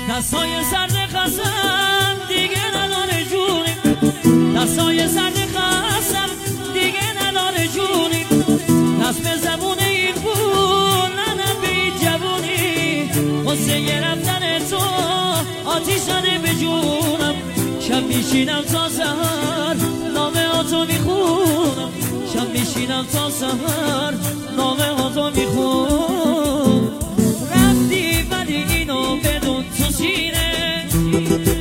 دستای سرد خستم دیگه نداره جونی، دستای سرد خستم دیگه نداره جونی، دست به زبون این بود نه به این جوونی، قصه رفتن تو آتیش زده به جونم، شب میشینم تا سهر نامه هاتو میخونم، شب میشینم تا سهر نامه هاتو میخونم. رفتی ولی اینو بدون تو سینه